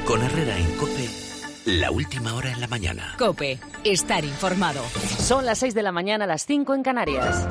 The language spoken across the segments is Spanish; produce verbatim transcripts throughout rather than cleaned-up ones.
Con Herrera en COPE, la última hora en la mañana. COPE, estar informado. Son las seis de la mañana, las cinco en Canarias.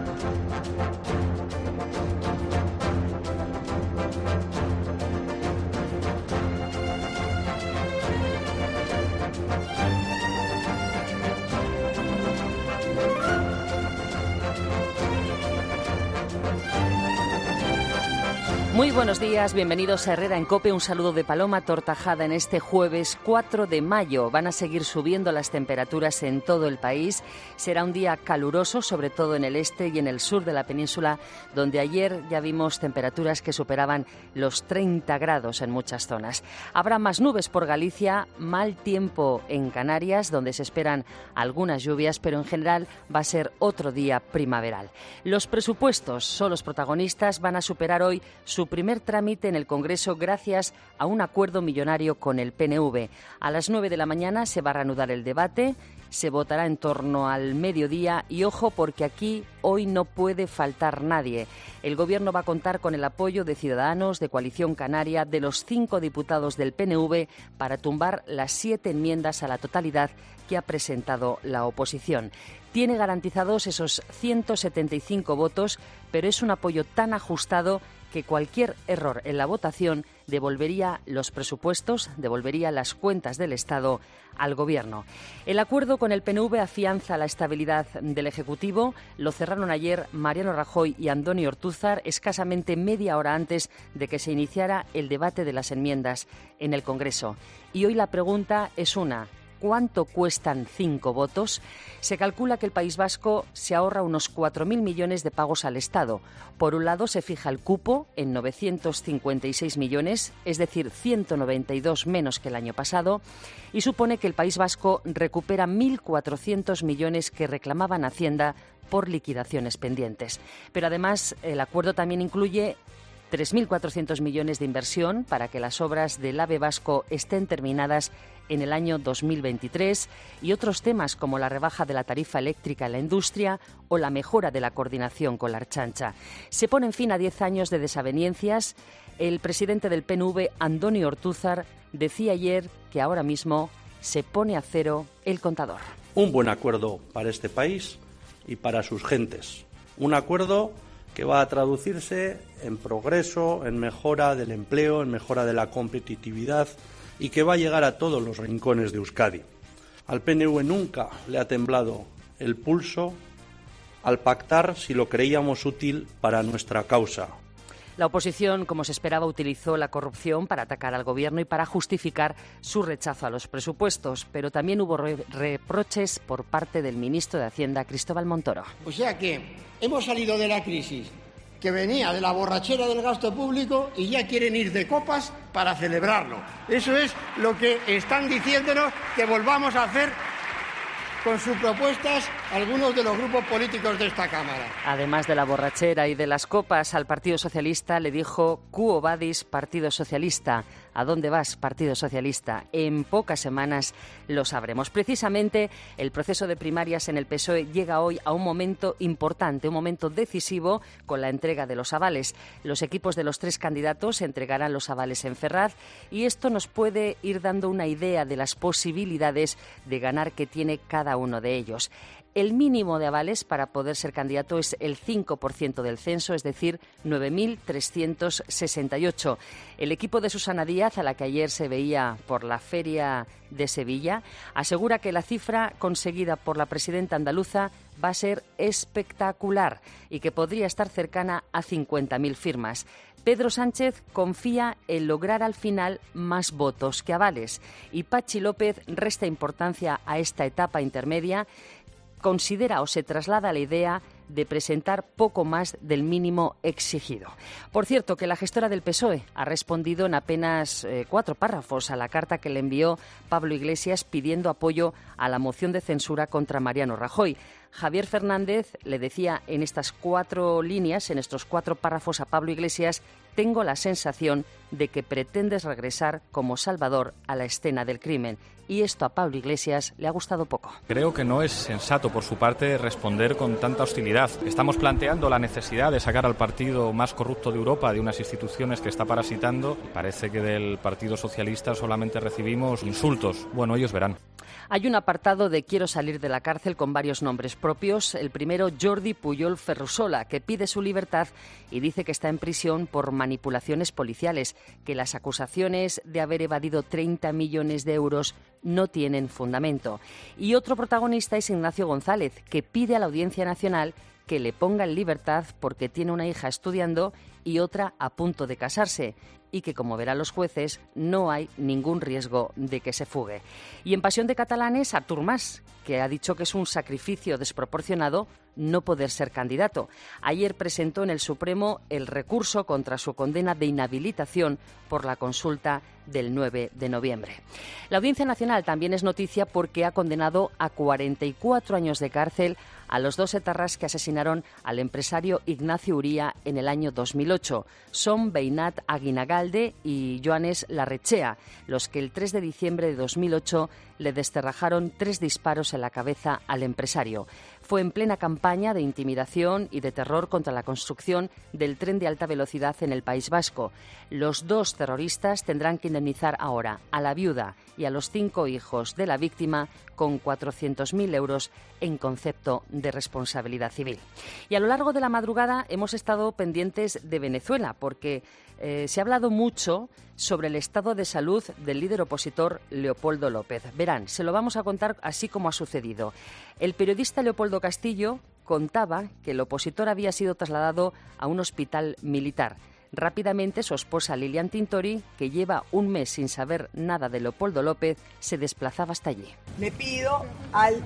Muy buenos días, bienvenidos a Herrera en COPE. Un saludo de Paloma Tortajada en este jueves cuatro de mayo. Van a seguir subiendo las temperaturas en todo el país. Será un día caluroso, sobre todo en el este y en el sur de la península, donde ayer ya vimos temperaturas que superaban los treinta grados en muchas zonas. Habrá más nubes por Galicia, mal tiempo en Canarias, donde se esperan algunas lluvias, pero en general va a ser otro día primaveral. Los presupuestos son los protagonistas, van a superar hoy su primer trámite en el Congreso gracias a un acuerdo millonario con el P N V. A las nueve de la mañana se va a reanudar el debate, se votará en torno al mediodía y ojo porque aquí hoy no puede faltar nadie. El Gobierno va a contar con el apoyo de Ciudadanos, de Coalición Canaria, de los cinco diputados del P N V para tumbar las siete enmiendas a la totalidad que ha presentado la oposición. Tiene garantizados esos ciento setenta y cinco votos, pero es un apoyo tan ajustado que cualquier error en la votación devolvería los presupuestos, devolvería las cuentas del Estado al Gobierno. El acuerdo con el P N V afianza la estabilidad del Ejecutivo. Lo cerraron ayer Mariano Rajoy y Andoni Ortúzar, escasamente media hora antes de que se iniciara el debate de las enmiendas en el Congreso. Y hoy la pregunta es una: ¿cuánto cuestan cinco votos? Se calcula que el País Vasco se ahorra unos cuatro mil millones de pagos al Estado. Por un lado, se fija el cupo en novecientos cincuenta y seis millones, es decir, ciento noventa y dos menos que el año pasado, y supone que el País Vasco recupera mil cuatrocientos millones que reclamaban Hacienda por liquidaciones pendientes. Pero además, el acuerdo también incluye tres mil cuatrocientos millones de inversión para que las obras del AVE vasco estén terminadas en el año dos mil veintitrés y otros temas como la rebaja de la tarifa eléctrica en la industria o la mejora de la coordinación con la Ertzaintza. Se ponen fin a diez años de desavenencias. El presidente del P N V, Andoni Ortúzar, decía ayer que ahora mismo se pone a cero el contador. Un buen acuerdo para este país y para sus gentes. Un acuerdo que va a traducirse en progreso, en mejora del empleo, en mejora de la competitividad y que va a llegar a todos los rincones de Euskadi. Al P N V nunca le ha temblado el pulso al pactar si lo creíamos útil para nuestra causa. La oposición, como se esperaba, utilizó la corrupción para atacar al Gobierno y para justificar su rechazo a los presupuestos, pero también hubo re- reproches por parte del ministro de Hacienda, Cristóbal Montoro. O sea que hemos salido de la crisis que venía de la borrachera del gasto público y ya quieren ir de copas para celebrarlo. Eso es lo que están diciéndonos que volvamos a hacer con sus propuestas algunos de los grupos políticos de esta Cámara. Además de la borrachera y de las copas, al Partido Socialista le dijo «Quo vadis, Partido Socialista». ¿A dónde vas, Partido Socialista? En pocas semanas lo sabremos. Precisamente, el proceso de primarias en el P S O E llega hoy a un momento importante, un momento decisivo con la entrega de los avales. Los equipos de los tres candidatos entregarán los avales en Ferraz y esto nos puede ir dando una idea de las posibilidades de ganar que tiene cada uno de ellos. El mínimo de avales para poder ser candidato es el cinco por ciento del censo, es decir, nueve mil trescientos sesenta y ocho. El equipo de Susana Díaz, a la que ayer se veía por la Feria de Sevilla, asegura que la cifra conseguida por la presidenta andaluza va a ser espectacular y que podría estar cercana a cincuenta mil firmas. Pedro Sánchez confía en lograr al final más votos que avales y Patxi López resta importancia a esta etapa intermedia. Considera o se traslada la idea de presentar poco más del mínimo exigido. Por cierto, que la gestora del P S O E ha respondido en apenas eh, cuatro párrafos a la carta que le envió Pablo Iglesias pidiendo apoyo a la moción de censura contra Mariano Rajoy. Javier Fernández le decía en estas cuatro líneas, en estos cuatro párrafos a Pablo Iglesias: tengo la sensación de que pretendes regresar como Salvador a la escena del crimen. Y esto a Pablo Iglesias le ha gustado poco. Creo que no es sensato por su parte responder con tanta hostilidad. Estamos planteando la necesidad de sacar al partido más corrupto de Europa de unas instituciones que está parasitando. Parece que del Partido Socialista solamente recibimos insultos. Bueno, ellos verán. Hay un apartado de quiero salir de la cárcel con varios nombres propios. El primero, Jordi Pujol Ferrusola, que pide su libertad y dice que está en prisión por manipulaciones policiales, que las acusaciones de haber evadido treinta millones de euros no tienen fundamento. Y otro protagonista es Ignacio González, que pide a la Audiencia Nacional que le ponga en libertad porque tiene una hija estudiando y otra a punto de casarse, y que, como verán los jueces, no hay ningún riesgo de que se fugue. Y en Pasión de Catalanes, Artur Mas, que ha dicho que es un sacrificio desproporcionado no poder ser candidato. Ayer presentó en el Supremo el recurso contra su condena de inhabilitación por la consulta del nueve de noviembre. La Audiencia Nacional también es noticia porque ha condenado a cuarenta y cuatro años de cárcel a los dos etarras que asesinaron al empresario Ignacio Uría en el año dos mil ocho. Son Beinat Aguinagalde y Joanes Larrechea, los que el tres de diciembre de dos mil ocho le desterrajaron tres disparos en la cabeza al empresario. Fue en plena campaña de intimidación y de terror contra la construcción del tren de alta velocidad en el País Vasco. Los dos terroristas tendrán que indemnizar ahora a la viuda y a los cinco hijos de la víctima con cuatrocientos mil euros en concepto de responsabilidad civil. Y a lo largo de la madrugada hemos estado pendientes de Venezuela porque eh, se ha hablado mucho sobre el estado de salud del líder opositor Leopoldo López. Verán, se lo vamos a contar así como ha sucedido. El periodista Leopoldo Castillo contaba que el opositor había sido trasladado a un hospital militar. Rápidamente su esposa Lilian Tintori, que lleva un mes sin saber nada de Leopoldo López, se desplazaba hasta allí. Le pido al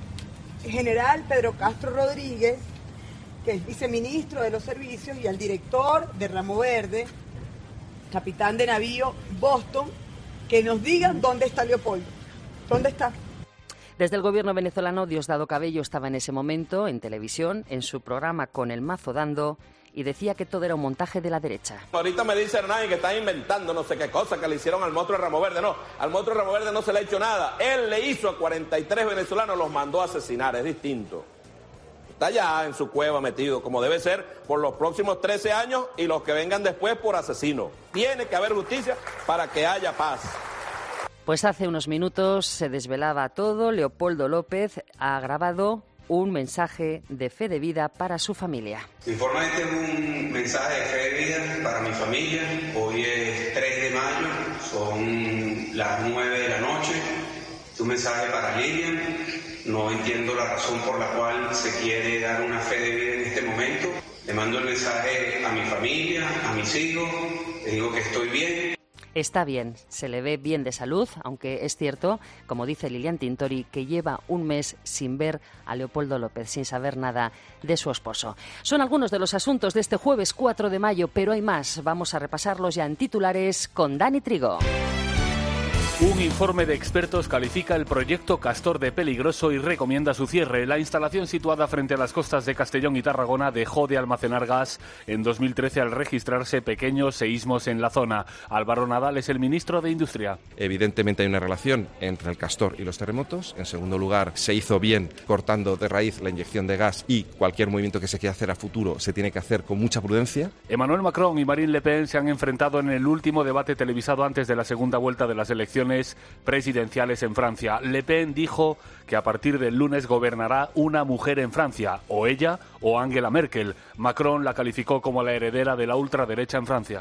general Pedro Castro Rodríguez, que es viceministro de los servicios, y al director de Ramo Verde, capitán de navío Boston, que nos digan dónde está Leopoldo. ¿Dónde está? Desde el gobierno venezolano, Diosdado Cabello estaba en ese momento en televisión, en su programa Con el Mazo Dando, y decía que todo era un montaje de la derecha. Ahorita me dice Hernán que está inventando no sé qué cosa que le hicieron al monstruo de Ramo Verde. No, al monstruo de Ramo Verde no se le ha hecho nada. Él le hizo a cuarenta y tres venezolanos, los mandó a asesinar, es distinto. Está ya en su cueva metido, como debe ser, por los próximos trece años y los que vengan después por asesino. Tiene que haber justicia para que haya paz. Pues hace unos minutos se desvelaba todo. Leopoldo López ha grabado un mensaje de fe de vida para su familia. Informalmente un mensaje de fe de vida para mi familia. Hoy es tres de mayo, son las nueve de la noche. Es un mensaje para Lilian. No entiendo la razón por la cual se quiere dar una fe de vida en este momento. Le mando el mensaje a mi familia, a mis hijos. Les digo que estoy bien. Está bien, se le ve bien de salud, aunque es cierto, como dice Lilian Tintori, que lleva un mes sin ver a Leopoldo López, sin saber nada de su esposo. Son algunos de los asuntos de este jueves cuatro de mayo, pero hay más. Vamos a repasarlos ya en titulares con Dani Trigo. Un informe de expertos califica el proyecto Castor de peligroso y recomienda su cierre. La instalación situada frente a las costas de Castellón y Tarragona dejó de almacenar gas en dos mil trece al registrarse pequeños seísmos en la zona. Álvaro Nadal es el ministro de Industria. Evidentemente hay una relación entre el Castor y los terremotos. En segundo lugar, se hizo bien cortando de raíz la inyección de gas y cualquier movimiento que se quiera hacer a futuro se tiene que hacer con mucha prudencia. Emmanuel Macron y Marine Le Pen se han enfrentado en el último debate televisado antes de la segunda vuelta de las elecciones presidenciales en Francia. Le Pen dijo que a partir del lunes gobernará una mujer en Francia, o ella o Angela Merkel. Macron la calificó como la heredera de la ultraderecha en Francia.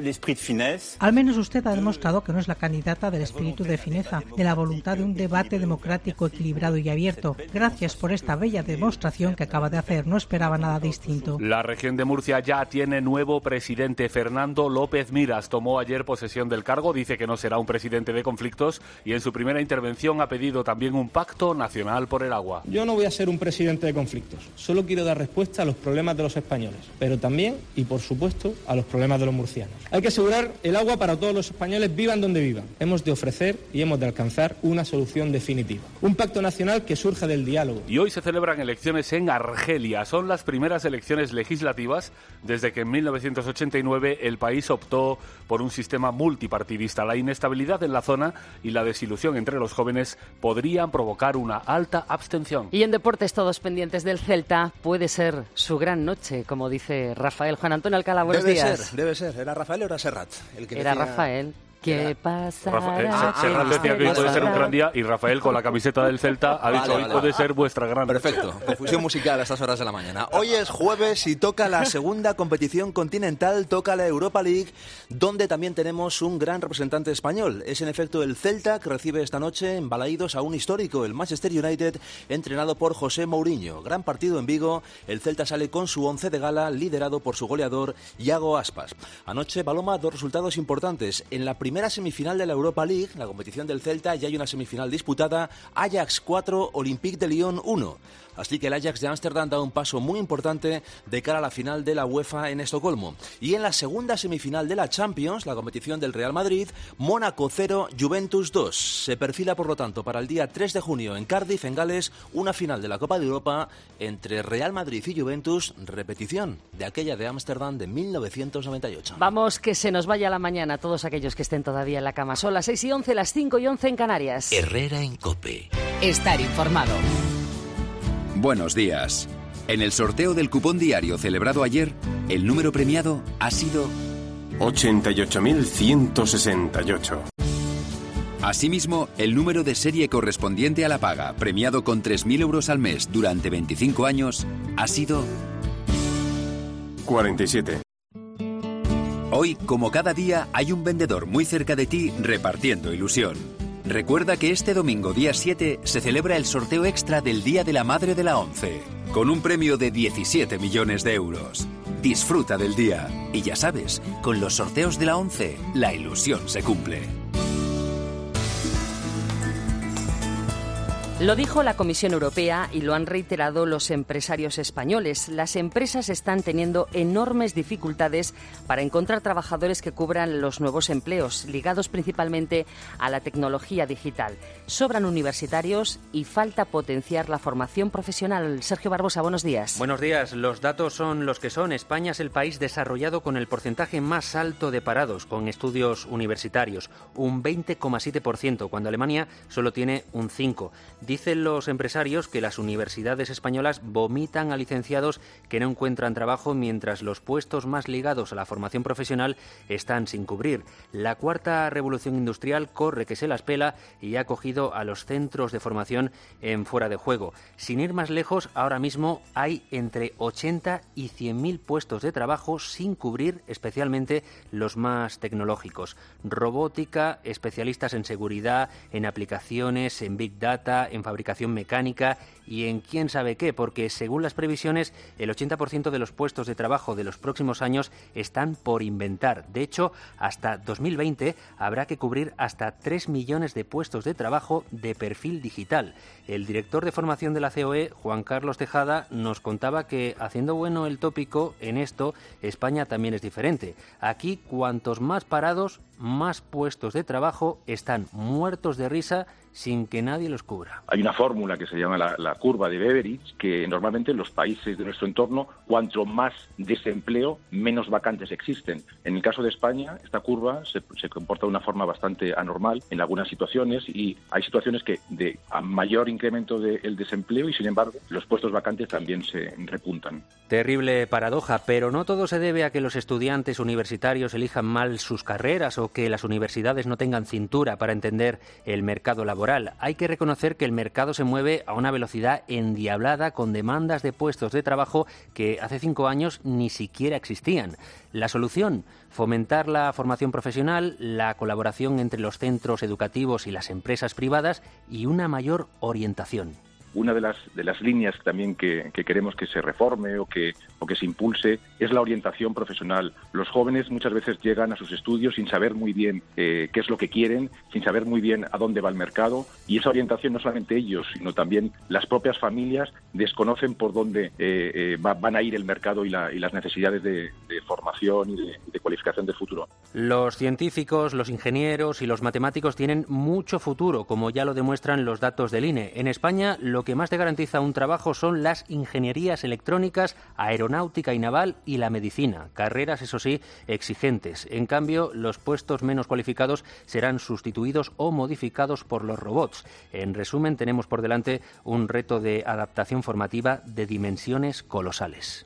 Al menos usted ha demostrado que no es la candidata del espíritu de fineza, de la voluntad de un debate democrático, equilibrado y abierto. Gracias por esta bella demostración que acaba de hacer. No esperaba nada distinto. La región de Murcia ya tiene nuevo presidente. Fernando López Miras tomó ayer posesión del cargo. Dice que no será un presidente de conflictos y en su primera intervención ha pedido también un pacto nacional por el agua. Yo no voy a ser un presidente de conflictos, solo quiero dar respuesta a los problemas de los españoles, pero también, y por supuesto, a los problemas de los murcianos. Hay que asegurar el agua para todos los españoles, vivan donde vivan. Hemos de ofrecer y hemos de alcanzar una solución definitiva. Un pacto nacional que surja del diálogo. Y hoy se celebran elecciones en Argelia. Son las primeras elecciones legislativas desde que en mil novecientos ochenta y nueve el país optó por un sistema multipartidista. La inestabilidad en la zona y la desilusión entre los jóvenes podrían provocar una alta abstención. Y en deportes, todos pendientes del Celta, puede ser su gran noche, como dice Rafael. Juan Antonio Alcalá, buenos debe días. Ser, debe ser. ¿Era Rafael o era Serrat? El que era decía... Rafael. ¿Qué pasa? Rafael, Serrat decía que hoy puede ser un gran día y Rafael, con la camiseta del Celta, ha dicho vale, hoy vale, puede vale. ser vuestra gran. Perfecto, confusión musical a estas horas de la mañana. Hoy es jueves y toca la segunda competición continental, toca la Europa League, donde también tenemos un gran representante español. Es en efecto el Celta, que recibe esta noche en Balaídos a un histórico, el Manchester United, entrenado por José Mourinho. Gran partido en Vigo, el Celta sale con su once de gala, liderado por su goleador, Iago Aspas. Anoche, Paloma, dos resultados importantes. En la primera semifinal de la Europa League, la competición del Celta, ya hay una semifinal disputada, Ajax cuatro, Olympique de Lyon uno. Así que el Ajax de Ámsterdam da un paso muy importante de cara a la final de la UEFA en Estocolmo. Y en la segunda semifinal de la Champions, la competición del Real Madrid, Mónaco cero, Juventus dos. Se perfila, por lo tanto, para el día tres de junio en Cardiff, en Gales, una final de la Copa de Europa entre Real Madrid y Juventus, repetición de aquella de Ámsterdam de mil novecientos noventa y ocho. Vamos, que se nos vaya la mañana a todos aquellos que estén todavía en la cama. Son las seis y once, las cinco y once en Canarias. Herrera en COPE. Estar informado. Buenos días. En el sorteo del cupón diario celebrado ayer, el número premiado ha sido ochenta y ocho mil ciento sesenta y ocho. Asimismo, el número de serie correspondiente a la paga, premiado con tres mil euros al mes durante veinticinco años, ha sido cuarenta y siete. Hoy, como cada día, hay un vendedor muy cerca de ti repartiendo ilusión. Recuerda que este domingo, día siete, se celebra el sorteo extra del Día de la Madre de la ONCE, con un premio de diecisiete millones de euros. Disfruta del día. Y ya sabes, con los sorteos de la ONCE, la ilusión se cumple. Lo dijo la Comisión Europea y lo han reiterado los empresarios españoles. Las empresas están teniendo enormes dificultades para encontrar trabajadores que cubran los nuevos empleos, ligados principalmente a la tecnología digital. Sobran universitarios y falta potenciar la formación profesional. Sergio Barbosa, buenos días. Buenos días. Los datos son los que son. España es el país desarrollado con el porcentaje más alto de parados con estudios universitarios, un veinte coma siete por ciento, cuando Alemania solo tiene un cinco por ciento. Dicen los empresarios que las universidades españolas vomitan a licenciados que no encuentran trabajo, mientras los puestos más ligados a la formación profesional están sin cubrir. La cuarta revolución industrial corre que se las pela y ha cogido a los centros de formación en fuera de juego. Sin ir más lejos, ahora mismo hay entre ochenta y cien mil puestos de trabajo sin cubrir, especialmente los más tecnológicos. Robótica, especialistas en seguridad, en aplicaciones, en Big Data, en fabricación mecánica y en quién sabe qué, porque según las previsiones el ochenta por ciento de los puestos de trabajo de los próximos años están por inventar. De hecho, hasta dos mil veinte habrá que cubrir hasta tres millones de puestos de trabajo de perfil digital. El director de formación de la C O E, Juan Carlos Tejada, nos contaba que, haciendo bueno el tópico, en esto España también es diferente. Aquí, cuantos más parados, más puestos de trabajo están muertos de risa sin que nadie los cubra. Hay una fórmula que se llama la, la curva de Beveridge, que normalmente en los países de nuestro entorno, cuanto más desempleo, menos vacantes existen. En el caso de España, esta curva se, se comporta de una forma bastante anormal en algunas situaciones, y hay situaciones que de a mayor incremento del desempleo y, sin embargo, los puestos vacantes también se repuntan. Terrible paradoja, pero no todo se debe a que los estudiantes universitarios elijan mal sus carreras o que las universidades no tengan cintura para entender el mercado laboral. Hay que reconocer que el mercado se mueve a una velocidad endiablada, con demandas de puestos de trabajo que hace cinco años ni siquiera existían. La solución: fomentar la formación profesional, la colaboración entre los centros educativos y las empresas privadas y una mayor orientación. una de las, de las líneas también que, que queremos que se reforme o que, o que se impulse es la orientación profesional. Los jóvenes muchas veces llegan a sus estudios sin saber muy bien eh, qué es lo que quieren, sin saber muy bien a dónde va el mercado, y esa orientación no solamente ellos, sino también las propias familias desconocen por dónde eh, eh, va, van a ir el mercado y, la, y las necesidades de, de formación y de, de cualificación del futuro. Los científicos, los ingenieros y los matemáticos tienen mucho futuro, como ya lo demuestran los datos del I N E. En España, lo que más te garantiza un trabajo son las ingenierías electrónicas, aeronáutica y naval y la medicina. Carreras, eso sí, exigentes. En cambio, los puestos menos cualificados serán sustituidos o modificados por los robots. En resumen, tenemos por delante un reto de adaptación formativa de dimensiones colosales.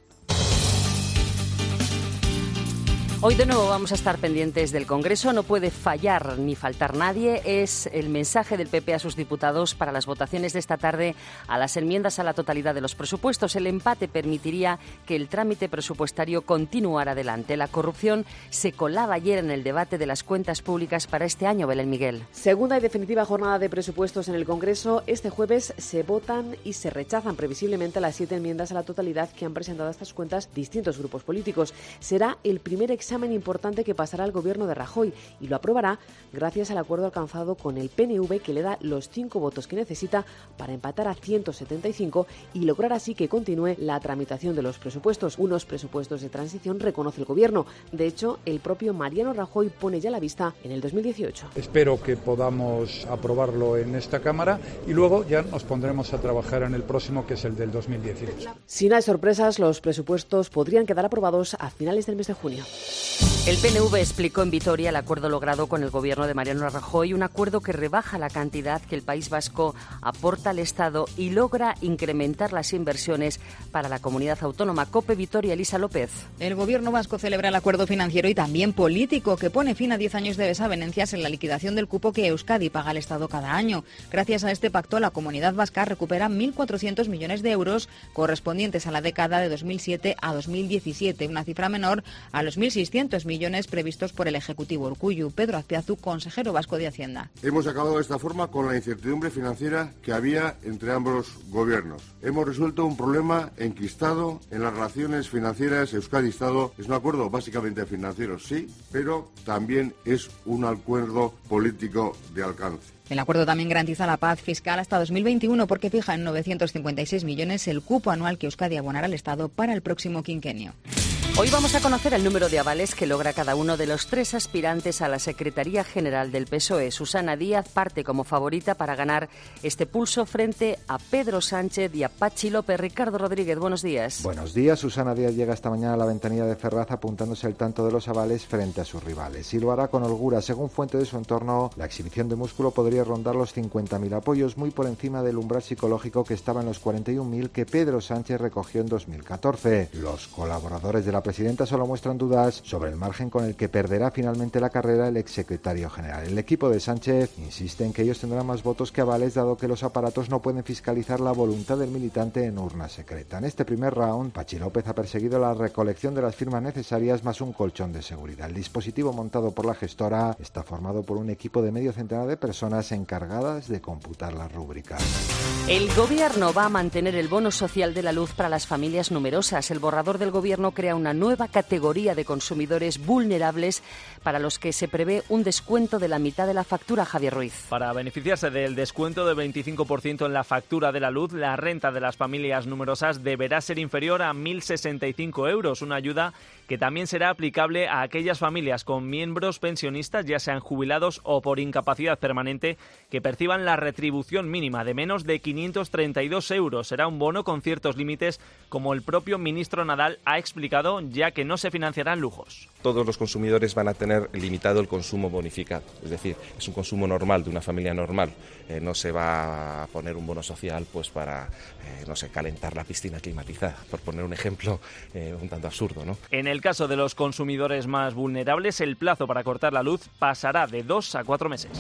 Hoy de nuevo vamos a estar pendientes del Congreso. No puede fallar ni faltar nadie. Es el mensaje del P P a sus diputados para las votaciones de esta tarde a las enmiendas a la totalidad de los presupuestos. El empate permitiría que el trámite presupuestario continuara adelante. La corrupción se colaba ayer en el debate de las cuentas públicas para este año, Belén Miguel. Segunda y definitiva jornada de presupuestos en el Congreso. Este jueves se votan y se rechazan previsiblemente las siete enmiendas a la totalidad que han presentado a estas cuentas distintos grupos políticos. Será el primer examen examen importante que pasará al gobierno de Rajoy y lo aprobará gracias al acuerdo alcanzado con el P N V, que le da los cinco votos que necesita para empatar a ciento setenta y cinco y lograr así que continúe la tramitación de los presupuestos. Unos presupuestos de transición, reconoce el gobierno. De hecho, el propio Mariano Rajoy pone ya la vista en el dos mil dieciocho. Espero que podamos aprobarlo en esta Cámara y luego ya nos pondremos a trabajar en el próximo, que es el del dos mil dieciocho. Si no hay sorpresas, los presupuestos podrían quedar aprobados a finales del mes de junio. El P N V explicó en Vitoria el acuerdo logrado con el gobierno de Mariano Rajoy, un acuerdo que rebaja la cantidad que el País Vasco aporta al Estado y logra incrementar las inversiones para la comunidad autónoma. COPE Vitoria, Elisa López. El gobierno vasco celebra el acuerdo financiero y también político que pone fin a diez años de desavenencias en la liquidación del cupo que Euskadi paga al Estado cada año. Gracias a este pacto, la comunidad vasca recupera mil cuatrocientos millones de euros correspondientes a la década de dos mil siete a dos mil diecisiete, una cifra menor a los mil seiscientos millones previstos por el Ejecutivo Urkullu. Pedro Azpiazu, consejero vasco de Hacienda. Hemos acabado de esta forma con la incertidumbre financiera que había entre ambos gobiernos. Hemos resuelto un problema enquistado en las relaciones financieras Euskadi-Estado. Es un acuerdo básicamente financiero, sí, pero también es un acuerdo político de alcance. El acuerdo también garantiza la paz fiscal hasta dos mil veintiuno porque fija en novecientos cincuenta y seis millones el cupo anual que Euskadi abonará al Estado para el próximo quinquenio. Hoy vamos a conocer el número de avales que logra cada uno de los tres aspirantes a la Secretaría General del P S O E. Susana Díaz parte como favorita para ganar este pulso frente a Pedro Sánchez y a Patxi López. Ricardo Rodríguez, buenos días. Buenos días. Susana Díaz llega esta mañana a la ventanilla de Ferraz apuntándose el tanto de los avales frente a sus rivales. Y lo hará con holgura. Según fuente de su entorno, la exhibición de músculo podría rondar los cincuenta mil apoyos, muy por encima del umbral psicológico que estaba en los cuarenta y un mil que Pedro Sánchez recogió en dos mil catorce. Los colaboradores de la presidenta solo muestran dudas sobre el margen con el que perderá finalmente la carrera el exsecretario general. El equipo de Sánchez insiste en que ellos tendrán más votos que avales, dado que los aparatos no pueden fiscalizar la voluntad del militante en urna secreta. En este primer round, Patxi López ha perseguido la recolección de las firmas necesarias más un colchón de seguridad. El dispositivo montado por la gestora está formado por un equipo de medio centenar de personas encargadas de computar las rúbricas. El gobierno va a mantener el bono social de la luz para las familias numerosas. El borrador del gobierno crea una nueva categoría de consumidores vulnerables para los que se prevé un descuento de la mitad de la factura. Javier Ruiz. Para beneficiarse del descuento del veinticinco por ciento en la factura de la luz, la renta de las familias numerosas deberá ser inferior a mil sesenta y cinco euros, una ayuda que también será aplicable a aquellas familias con miembros pensionistas, ya sean jubilados o por incapacidad permanente, que perciban la retribución mínima de menos de quinientos treinta y dos euros. Será un bono con ciertos límites, como el propio ministro Nadal ha explicado, ya que no se financiarán lujos. Todos los consumidores van a tener limitado el consumo bonificado, es decir, es un consumo normal de una familia normal. Eh, no se va a poner un bono social pues para, eh, no sé, calentar la piscina climatizada, por poner un ejemplo eh, un tanto absurdo, ¿no? En el caso de los consumidores más vulnerables, el plazo para cortar la luz pasará de dos a cuatro meses.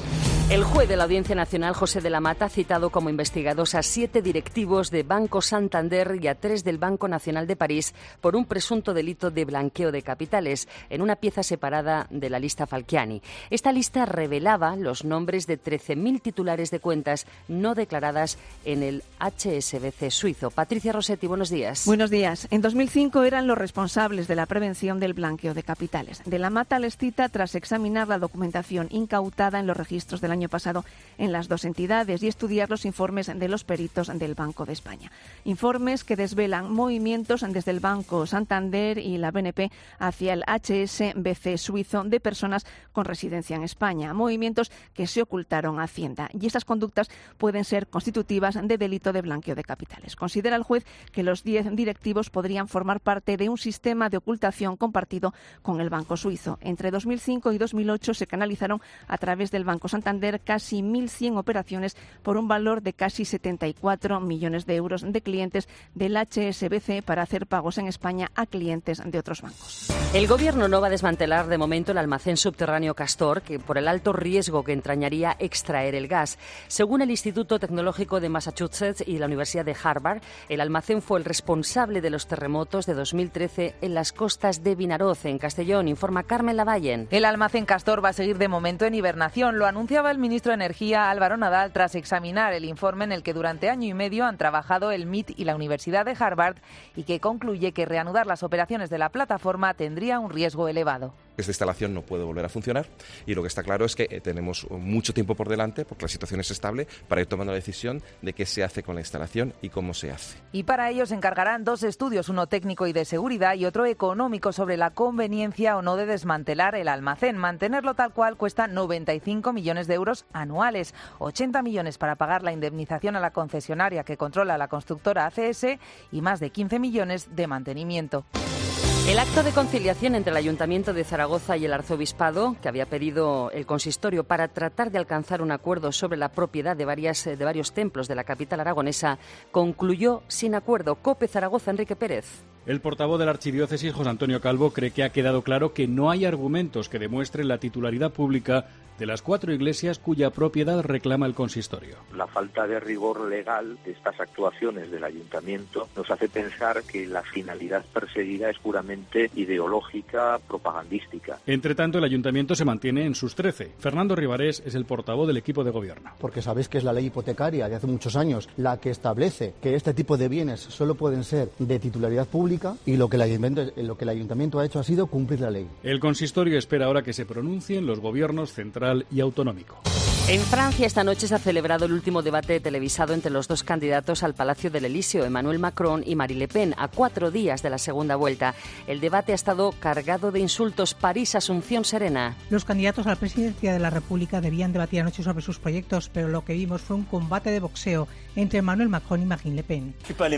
El juez de la Audiencia Nacional, José de la Mata, ha citado como investigados a siete directivos de Banco Santander y a tres del Banco Nacional de París por un presunto delito de blanqueo de capitales, en una pieza separada de la lista Falciani. Esta lista revelaba los nombres de trece mil titulares de cuentas no declaradas en el H S B C suizo. Patricia Rossetti, buenos días. Buenos días. En dos mil cinco eran los responsables de la prevención del blanqueo de capitales. De la Mata les cita tras examinar la documentación incautada en los registros del año pasado en las dos entidades y estudiar los informes de los peritos del Banco de España. Informes que desvelan movimientos desde el Banco Santander y la B N P hacia el H S B C suizo de personas con residencia en España. Movimientos que se ocultaron a Hacienda. Y estas conductas pueden ser constitutivas de delito de blanqueo de capitales. Considera el juez que los diez directivos podrían formar parte de un sistema de ocultación compartido con el Banco suizo. Entre dos mil cinco y dos mil ocho se canalizaron a través del Banco Santander casi mil cien operaciones por un valor de casi setenta y cuatro millones de euros de clientes del H S B C para hacer pagos en España a clientes de otros bancos. El Gobierno no va a desmantelar de momento el almacén subterráneo Castor, que por el alto riesgo que entrañaría extraer el gas. Según el Instituto Tecnológico de Massachusetts y la Universidad de Harvard, el almacén fue el responsable de los terremotos de dos mil trece en las costas de Vinaroz, en Castellón, informa Carmen Lavallen. El almacén Castor va a seguir de momento en hibernación, lo anunciaba el ministro de Energía Álvaro Nadal tras examinar el informe en el que durante año y medio han trabajado el M I T y la Universidad de Harvard y que concluye que reanudar las operaciones de la plataforma tendría un riesgo elevado. Esta instalación no puede volver a funcionar y lo que está claro es que eh, tenemos mucho tiempo por delante, porque la situación es estable, para ir tomando la decisión de qué se hace con la instalación y cómo se hace. Y para ello se encargarán dos estudios, uno técnico y de seguridad y otro económico, sobre la conveniencia o no de desmantelar el almacén. Mantenerlo tal cual cuesta noventa y cinco millones de euros anuales, ochenta millones para pagar la indemnización a la concesionaria que controla la constructora A C S y más de quince millones de mantenimiento. El acto de conciliación entre el Ayuntamiento de Zaragoza y el Arzobispado, que había pedido el consistorio para tratar de alcanzar un acuerdo sobre la propiedad de, varias, de varios templos de la capital aragonesa, concluyó sin acuerdo. COPE Zaragoza, Enrique Pérez. El portavoz de la Archidiócesis, José Antonio Calvo, cree que ha quedado claro que no hay argumentos que demuestren la titularidad pública de las cuatro iglesias cuya propiedad reclama el consistorio. La falta de rigor legal de estas actuaciones del ayuntamiento nos hace pensar que la finalidad perseguida es puramente ideológica, propagandística. Entre tanto, el ayuntamiento se mantiene en sus trece. Fernando Ribarés es el portavoz del equipo de gobierno. Porque sabéis que es la ley hipotecaria de hace muchos años la que establece que este tipo de bienes solo pueden ser de titularidad pública y lo que el ayuntamiento, lo que el ayuntamiento ha hecho ha sido cumplir la ley. El consistorio espera ahora que se pronuncien los gobiernos central y autonómico. En Francia esta noche se ha celebrado el último debate televisado entre los dos candidatos al Palacio del Elíseo, Emmanuel Macron y Marine Le Pen, a cuatro días de la segunda vuelta. El debate ha estado cargado de insultos. París, Asunción Serena. Los candidatos a la presidencia de la República debían debatir anoche sobre sus proyectos, pero lo que vimos fue un combate de boxeo entre Emmanuel Macron y Marine Le Pen.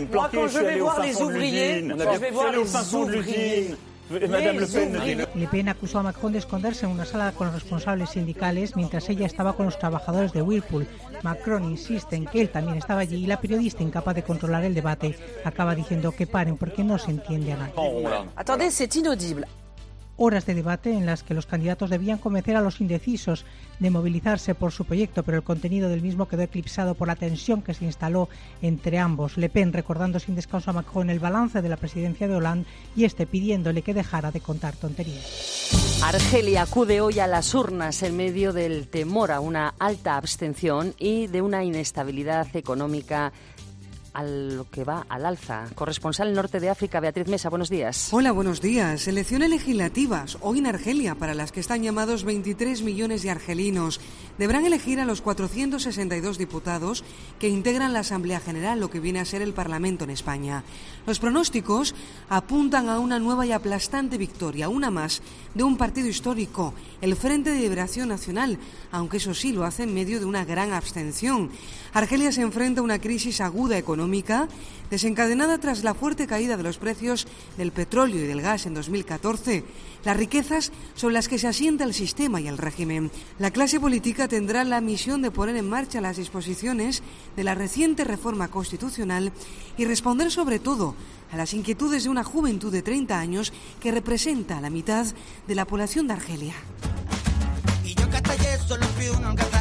Le Pen acusó a Macron de esconderse en una sala con los responsables sindicales mientras ella estaba con los trabajadores de Whirlpool. Macron insiste en que él también estaba allí y la periodista, incapaz de controlar el debate, acaba diciendo que paren porque no se entiende a nadie. Attendez, c'est inaudible. Horas de debate en las que los candidatos debían convencer a los indecisos de movilizarse por su proyecto, pero el contenido del mismo quedó eclipsado por la tensión que se instaló entre ambos. Le Pen recordando sin descanso a Macron el balance de la presidencia de Hollande y este pidiéndole que dejara de contar tonterías. Argelia acude hoy a las urnas en medio del temor a una alta abstención y de una inestabilidad económica a lo que va al alza. Corresponsal en Norte de África, Beatriz Mesa, buenos días. Hola, buenos días. Elecciones legislativas hoy en Argelia, para las que están llamados veintitrés millones de argelinos. Deberán elegir a los cuatrocientos sesenta y dos diputados que integran la Asamblea General, lo que viene a ser el Parlamento en España. Los pronósticos apuntan a una nueva y aplastante victoria, una más, de un partido histórico, el Frente de Liberación Nacional, aunque eso sí lo hace en medio de una gran abstención. Argelia se enfrenta a una crisis aguda económica desencadenada tras la fuerte caída de los precios del petróleo y del gas en dos mil catorce, las riquezas sobre las que se asienta el sistema y el régimen. La clase política tendrá la misión de poner en marcha las disposiciones de la reciente reforma constitucional y responder sobre todo a las inquietudes de una juventud de treinta años que representa a la mitad de la población de Argelia. Y yo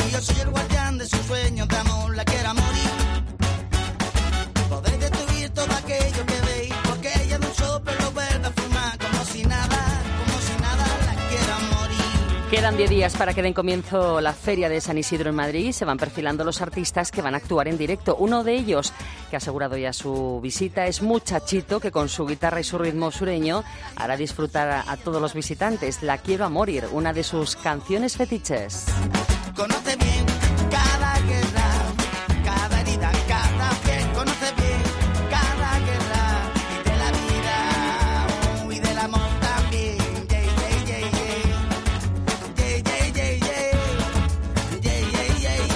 Y yo soy el guardián de sus sueños de amor, la quiero a morir. Podéis destruir todo aquello que veis, porque ella de un soplo lo vuelve a fumar, como si nada, como si nada, la quiero a morir. Quedan diez días para que den comienzo la Feria de San Isidro en Madrid. Se van perfilando los artistas que van a actuar en directo. Uno de ellos, que ha asegurado ya su visita, es Muchachito, que con su guitarra y su ritmo sureño hará disfrutar a, a todos los visitantes. La quiero a morir, una de sus canciones fetiches. Conoce bien cada guerra, cada herida, cada piel. Conoce bien cada guerra y de la vida uh, y del amor también. Yeah, yeah, yeah, yeah. Yeah, yeah, yeah, yeah. Yeah, yeah, yeah,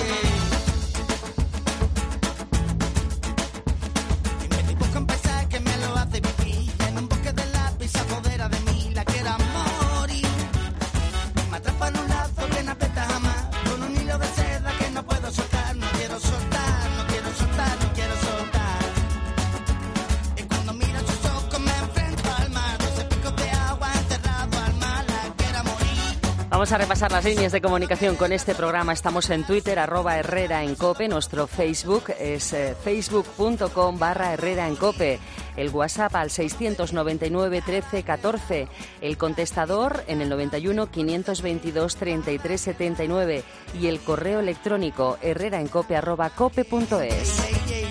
yeah. Y me dibujo en paisaje que me lo hace vivir. En un bosque de lápiz se apodera de mí. La quiero a morir. Me atrapa en un lazo que no aprieta jamás. Con un hilo de seda que no puedo soltar. No quiero soltar, no quiero soltar, no quiero soltar. Y cuando miro sus ojos me enfrento al mar. Doce picos de agua enterrado al mar. La quiero morir. Vamos a repasar las líneas de comunicación con este programa. Estamos en Twitter, arroba Herrera en Cope. Nuestro Facebook es eh, facebook.com barra Herrera en Cope. El WhatsApp al seiscientos noventa y nueve trece catorce. El contestador en el noventa y uno quinientos veintidós treinta y tres setenta y nueve. Y el correo electrónico herreraencope arroba cope punto es.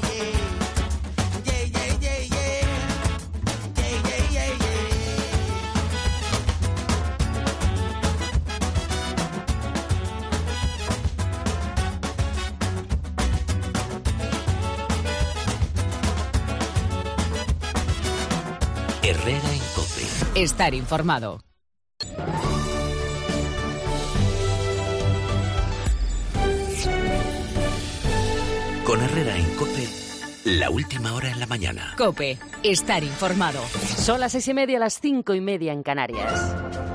Herrera en Cope. Estar informado. Con Herrera en Cope, la última hora en la mañana. Cope, estar informado. Son las seis y media, las cinco y media en Canarias.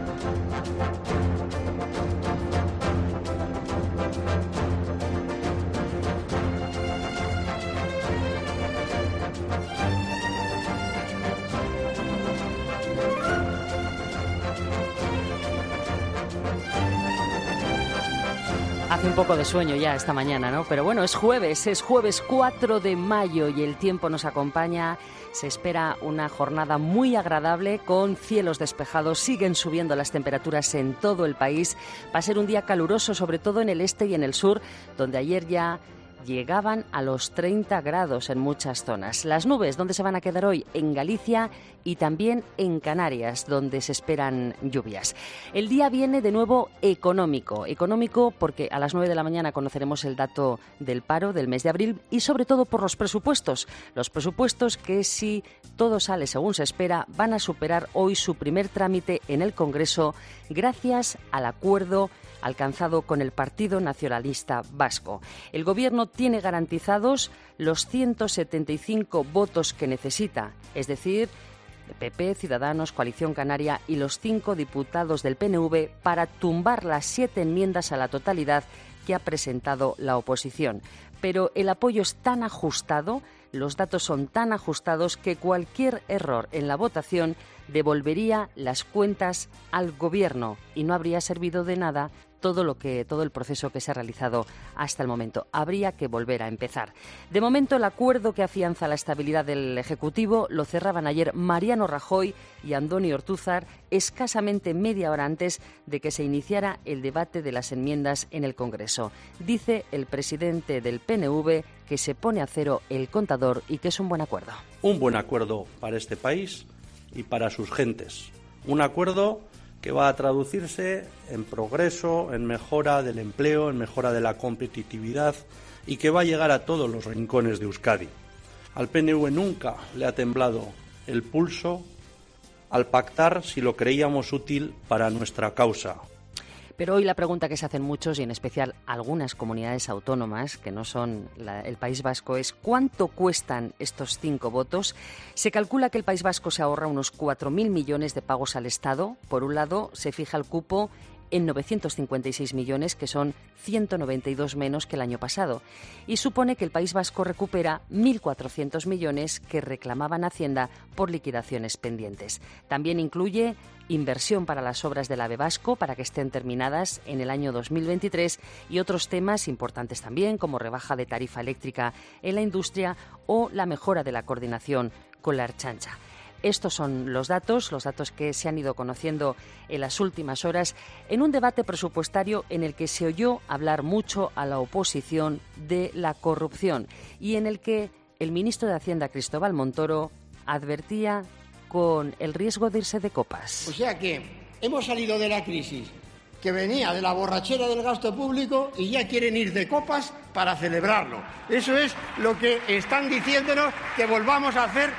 Hace un poco de sueño ya esta mañana, ¿no? Pero bueno, es jueves, es jueves cuatro de mayo y el tiempo nos acompaña. Se espera una jornada muy agradable con cielos despejados. Siguen subiendo las temperaturas en todo el país. Va a ser un día caluroso, sobre todo en el este y en el sur, donde ayer ya llegaban a los treinta grados en muchas zonas. Las nubes, ¿dónde se van a quedar hoy? En Galicia y también en Canarias, donde se esperan lluvias. El día viene de nuevo económico. Económico porque a las nueve de la mañana conoceremos el dato del paro del mes de abril y sobre todo por los presupuestos. Los presupuestos que, si todo sale según se espera, van a superar hoy su primer trámite en el Congreso gracias al acuerdo alcanzado con el Partido Nacionalista Vasco. El Gobierno tiene garantizados los ciento setenta y cinco votos que necesita, es decir, de P P, Ciudadanos, Coalición Canaria y los cinco diputados del P N V para tumbar las siete enmiendas a la totalidad que ha presentado la oposición. Pero el apoyo es tan ajustado, los datos son tan ajustados que cualquier error en la votación devolvería las cuentas al Gobierno y no habría servido de nada todo lo que todo el proceso que se ha realizado hasta el momento. Habría que volver a empezar. De momento, el acuerdo que afianza la estabilidad del Ejecutivo lo cerraban ayer Mariano Rajoy y Andoni Ortúzar escasamente media hora antes de que se iniciara el debate de las enmiendas en el Congreso. Dice el presidente del P N V que se pone a cero el contador y que es un buen acuerdo. Un buen acuerdo para este país y para sus gentes. Un acuerdo que va a traducirse en progreso, en mejora del empleo, en mejora de la competitividad y que va a llegar a todos los rincones de Euskadi. Al P N V nunca le ha temblado el pulso al pactar si lo creíamos útil para nuestra causa. Pero hoy la pregunta que se hacen muchos, y en especial algunas comunidades autónomas, que no son la, el País Vasco, es ¿cuánto cuestan estos cinco votos? Se calcula que el País Vasco se ahorra unos cuatro mil millones de pagos al Estado. Por un lado, se fija el cupo en novecientos cincuenta y seis millones, que son ciento noventa y dos menos que el año pasado, y supone que el País Vasco recupera mil cuatrocientos millones que reclamaban Hacienda por liquidaciones pendientes. También incluye inversión para las obras del AVE Vasco para que estén terminadas en el año dos mil veintitrés y otros temas importantes también, como rebaja de tarifa eléctrica en la industria o la mejora de la coordinación con la Ertzaintza. Estos son los datos, los datos que se han ido conociendo en las últimas horas en un debate presupuestario en el que se oyó hablar mucho a la oposición de la corrupción y en el que el ministro de Hacienda, Cristóbal Montoro, advertía con el riesgo de irse de copas. O sea que hemos salido de la crisis que venía de la borrachera del gasto público y ya quieren ir de copas para celebrarlo. Eso es lo que están diciéndonos que volvamos a hacer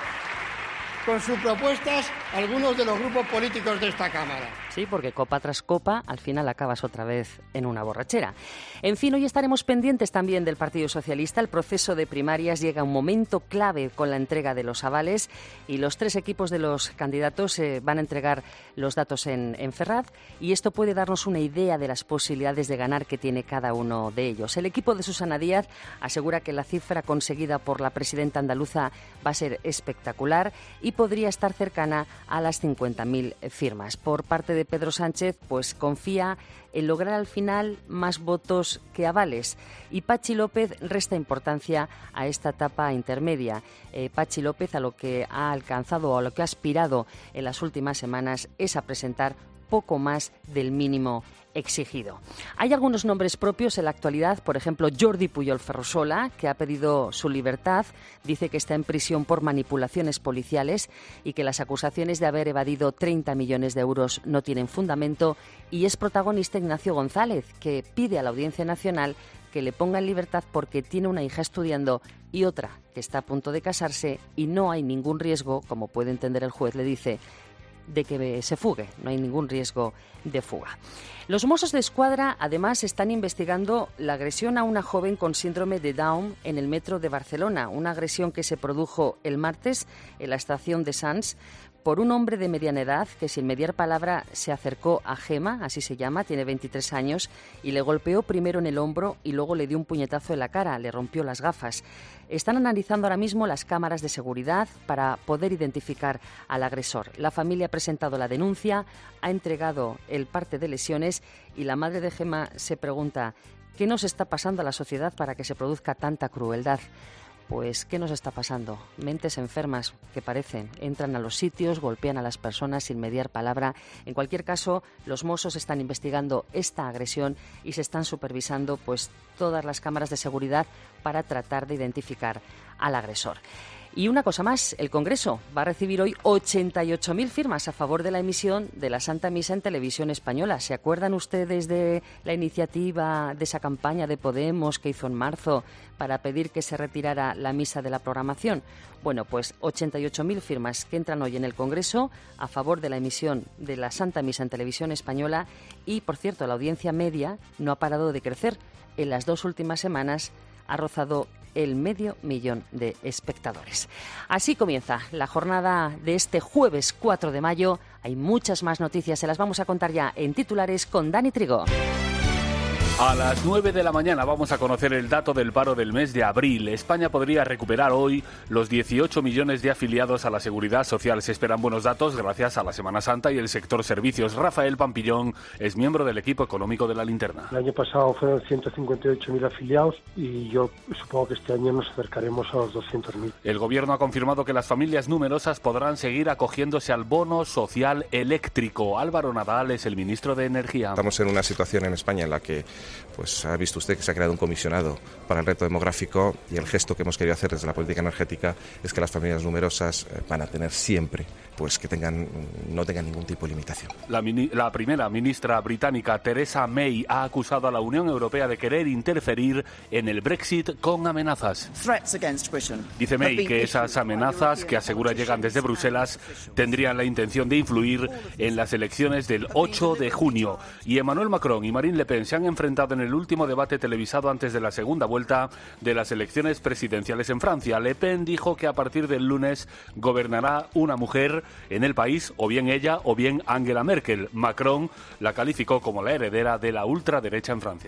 con sus propuestas algunos de los grupos políticos de esta Cámara. Sí, porque copa tras copa al final acabas otra vez en una borrachera. En fin, hoy estaremos pendientes también del Partido Socialista. El proceso de primarias llega a un momento clave con la entrega de los avales y los tres equipos de los candidatos eh, van a entregar los datos en, en Ferraz y esto puede darnos una idea de las posibilidades de ganar que tiene cada uno de ellos. El equipo de Susana Díaz asegura que la cifra conseguida por la presidenta andaluza va a ser espectacular y podría estar cercana a las cincuenta mil firmas. Por parte de Pedro Sánchez, pues confía en lograr al final más votos que avales. Y Pachi López resta importancia a esta etapa intermedia. Eh, Pachi López a lo que ha alcanzado o a lo que ha aspirado en las últimas semanas es a presentar poco más del mínimo exigido. Hay algunos nombres propios en la actualidad, por ejemplo, Jordi Pujol Ferrusola, que ha pedido su libertad, dice que está en prisión por manipulaciones policiales y que las acusaciones de haber evadido treinta millones de euros no tienen fundamento, y es protagonista Ignacio González, que pide a la Audiencia Nacional que le ponga en libertad porque tiene una hija estudiando y otra que está a punto de casarse y no hay ningún riesgo, como puede entender el juez, le dice, de que se fugue, no hay ningún riesgo de fuga. Los Mossos de Escuadra, además, están investigando la agresión a una joven con síndrome de Down en el metro de Barcelona, una agresión que se produjo el martes en la estación de Sants por un hombre de mediana edad que, sin mediar palabra, se acercó a Gema, así se llama, tiene veintitrés años, y le golpeó primero en el hombro y luego le dio un puñetazo en la cara, le rompió las gafas. Están analizando ahora mismo las cámaras de seguridad para poder identificar al agresor. La familia ha presentado la denuncia, ha entregado el parte de lesiones y la madre de Gema se pregunta ¿qué nos está pasando a la sociedad para que se produzca tanta crueldad? Pues, ¿qué nos está pasando? Mentes enfermas que parecen, entran a los sitios, golpean a las personas sin mediar palabra. En cualquier caso, los Mossos están investigando esta agresión y se están supervisando pues todas las cámaras de seguridad para tratar de identificar al agresor. Y una cosa más, el Congreso va a recibir hoy ochenta y ocho mil firmas a favor de la emisión de la Santa Misa en Televisión Española. ¿Se acuerdan ustedes de la iniciativa, de esa campaña de Podemos que hizo en marzo para pedir que se retirara la misa de la programación? Bueno, pues ochenta y ocho mil firmas que entran hoy en el Congreso a favor de la emisión de la Santa Misa en Televisión Española y, por cierto, la audiencia media no ha parado de crecer. En las dos últimas semanas ha rozado el medio millón de espectadores. Así comienza la jornada de este jueves cuatro de mayo. Hay muchas más noticias, se las vamos a contar ya en titulares con Dani Trigo. A las nueve de la mañana vamos a conocer el dato del paro del mes de abril. España podría recuperar hoy los dieciocho millones de afiliados a la Seguridad Social. Se esperan buenos datos gracias a la Semana Santa y el sector servicios. Rafael Pampillón es miembro del equipo económico de La Linterna. El año pasado fueron ciento cincuenta y ocho mil afiliados y yo supongo que este año nos acercaremos a los doscientos mil. El Gobierno ha confirmado que las familias numerosas podrán seguir acogiéndose al bono social eléctrico. Álvaro Nadal es el ministro de Energía. Estamos en una situación en España en la que pues ha visto usted que se ha creado un comisionado para el reto demográfico y el gesto que hemos querido hacer desde la política energética es que las familias numerosas van a tener siempre, pues que tengan no tengan ningún tipo de limitación. La, mini, la primera ministra británica, Theresa May, ha acusado a la Unión Europea de querer interferir en el Brexit con amenazas. Dice May que esas amenazas, que asegura llegan desde Bruselas, tendrían la intención de influir en las elecciones del ocho de junio. Y Emmanuel Macron y Marine Le Pen se han enfrentado presentado en el último debate televisado antes de la segunda vuelta de las elecciones presidenciales en Francia. Le Pen dijo que a partir del lunes gobernará una mujer en el país, o bien ella o bien Angela Merkel. Macron la calificó como la heredera de la ultraderecha en Francia.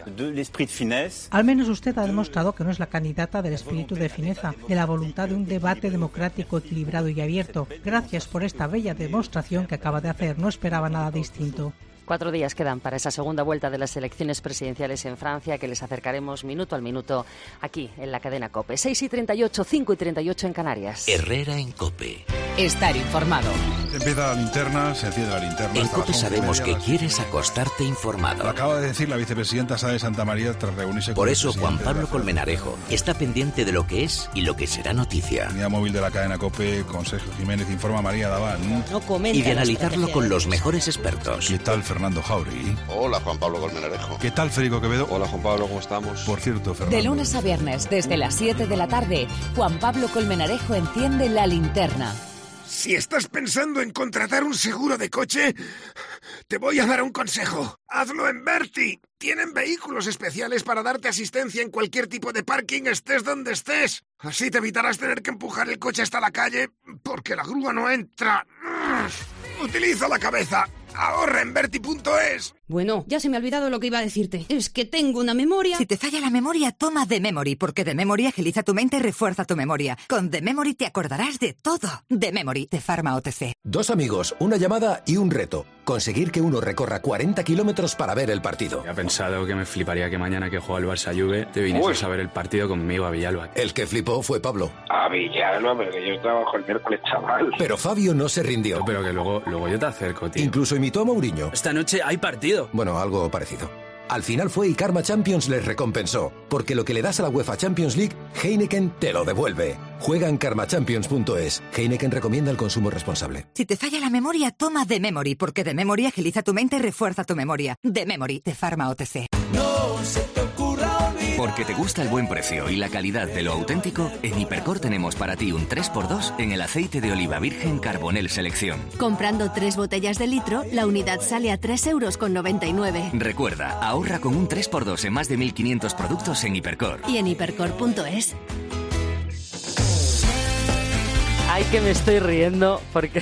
Al menos usted ha demostrado que no es la candidata del espíritu de fineza, de la voluntad de un debate democrático, equilibrado y abierto. Gracias por esta bella demostración que acaba de hacer. No esperaba nada distinto. Cuatro días quedan para esa segunda vuelta de las elecciones presidenciales en Francia, que les acercaremos minuto al minuto aquí en la cadena COPE. seis y treinta y ocho, cinco y treinta y ocho en Canarias. Herrera en COPE. Estar informado. Empieza la linterna, se enciende la linterna. En COPE sabemos que quieres acostarte informado. Lo acaba de decir la vicepresidenta Sá de Santa María tras reunirse con Por eso Juan Pablo Colmenarejo está pendiente de lo que es y lo que será noticia. Unidad móvil de la cadena COPE con Sergio Jiménez, informa María Daván. No comenta y de analizarlo con los mejores expertos. ¿Qué tal Fernando Jauregui? Hola Juan Pablo Colmenarejo. ¿Qué tal Federico Quevedo? Hola Juan Pablo, ¿cómo estamos? Por cierto, Fernando. De lunes a viernes, desde las siete de la tarde, Juan Pablo Colmenarejo enciende la linterna. Si estás pensando en contratar un seguro de coche, te voy a dar un consejo. Hazlo en Berti. Tienen vehículos especiales para darte asistencia en cualquier tipo de parking, estés donde estés. Así te evitarás tener que empujar el coche hasta la calle porque la grúa no entra. Utiliza la cabeza. Ahorra en Berti punto es. Bueno, ya se me ha olvidado lo que iba a decirte. Es que tengo una memoria... Si te falla la memoria, toma The Memory, porque The Memory agiliza tu mente y refuerza tu memoria. Con The Memory te acordarás de todo. The Memory, de Pharma O T C. Dos amigos, una llamada y un reto. Conseguir que uno recorra cuarenta kilómetros para ver el partido. He pensado que me fliparía que mañana que juega el Barça-Juve te vinieses a ver el partido conmigo a Villalba. El que flipó fue Pablo. A Villalba, pero que yo trabajo el miércoles, chaval. Pero Fabio no se rindió. Pero que luego, luego yo te acerco, tío. Incluso imitó a Mourinho. Esta noche hay partido. Bueno, algo parecido. Al final fue y Karma Champions les recompensó, porque lo que le das a la UEFA Champions League, Heineken te lo devuelve. Juega en karma champions punto es. Heineken recomienda el consumo responsable. Si te falla la memoria, toma The Memory, porque The Memory agiliza tu mente y refuerza tu memoria. The Memory, de Pharma O T C. No se te ocurra olvidar. Porque te gusta el buen precio y la calidad de lo auténtico, en Hipercor tenemos para ti un tres por dos en el aceite de oliva virgen Carbonel Selección. Comprando tres botellas de litro, la unidad sale a tres euros con noventa y nueve. Recuerda, ahorra con un tres por dos en más de mil quinientos productos en Hipercor. Y en hipercor punto es. Ay, que me estoy riendo porque...